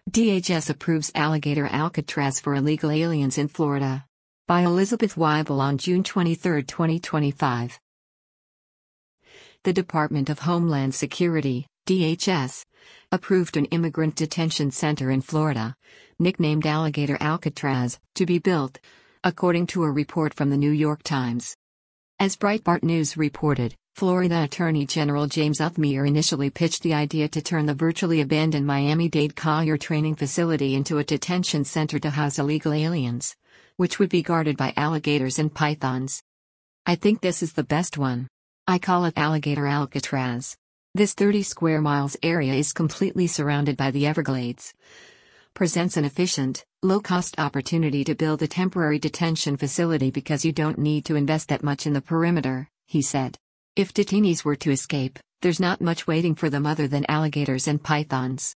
DHS approves alligator Alcatraz for illegal aliens in Florida. By Elizabeth Weibel on June 23, 2025. The Department of Homeland Security, DHS, approved an immigrant detention center in Florida, nicknamed Alligator Alcatraz, to be built, according to a report from the New York Times. As Breitbart News reported, Florida Attorney General James Uthmere initially pitched the idea to turn the virtually abandoned Miami-Dade Collier training facility into a detention center to house illegal aliens, which would be guarded by alligators and pythons. "I think this is the best one. I call it Alligator Alcatraz. This 30 square miles area is completely surrounded by the Everglades. Presents an efficient, low-cost opportunity to build a temporary detention facility because you don't need to invest that much in the perimeter," he said. "If detainees were to escape, there's not much waiting for them other than alligators and pythons."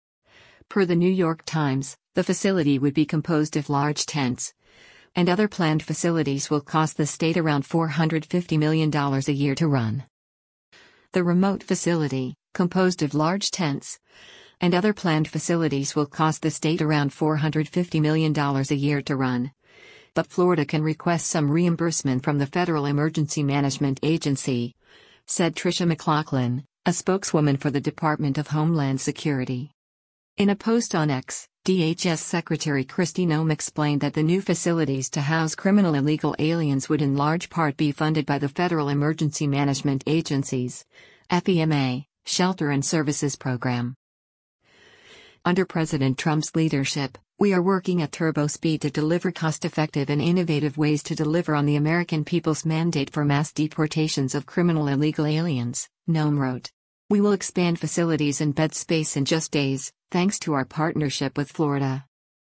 Per the New York Times, the facility would be composed of large tents, and other planned facilities will cost the state around $450 million a year to run. The remote facility, composed of large tents, and other planned facilities will cost the state around $450 million a year to run. But Florida can request some reimbursement from the Federal Emergency Management Agency, said Tricia McLaughlin, a spokeswoman for the Department of Homeland Security. In a post on X, DHS Secretary Kristi Noem explained that the new facilities to house criminal illegal aliens would in large part be funded by the Federal Emergency Management Agency's FEMA Shelter and Services Program. Under President Trump's leadership, we are working at turbo speed to deliver cost-effective and innovative ways to deliver on the American people's mandate for mass deportations of criminal illegal aliens, Noem wrote. "We will expand facilities and bed space in just days, thanks to our partnership with Florida."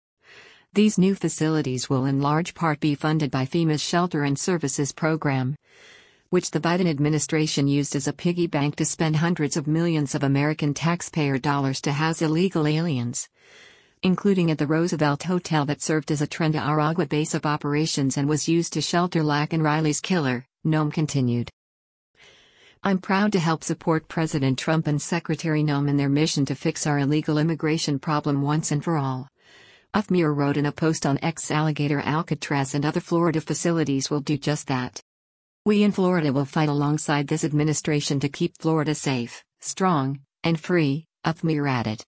These new facilities will in large part be funded by FEMA's Shelter and Services Program, which the Biden administration used as a piggy bank to spend hundreds of millions of American taxpayer dollars to house illegal aliens, including at the Roosevelt Hotel that served as a Tren de Aragua base of operations and was used to shelter Laken Riley's killer, Noem continued. "I'm proud to help support President Trump and Secretary Noem in their mission to fix our illegal immigration problem once and for all," Uthmere wrote in a post on X. Alligator Alcatraz and other Florida facilities will do just that. "We in Florida will fight alongside this administration to keep Florida safe, strong, and free," Uthmere added.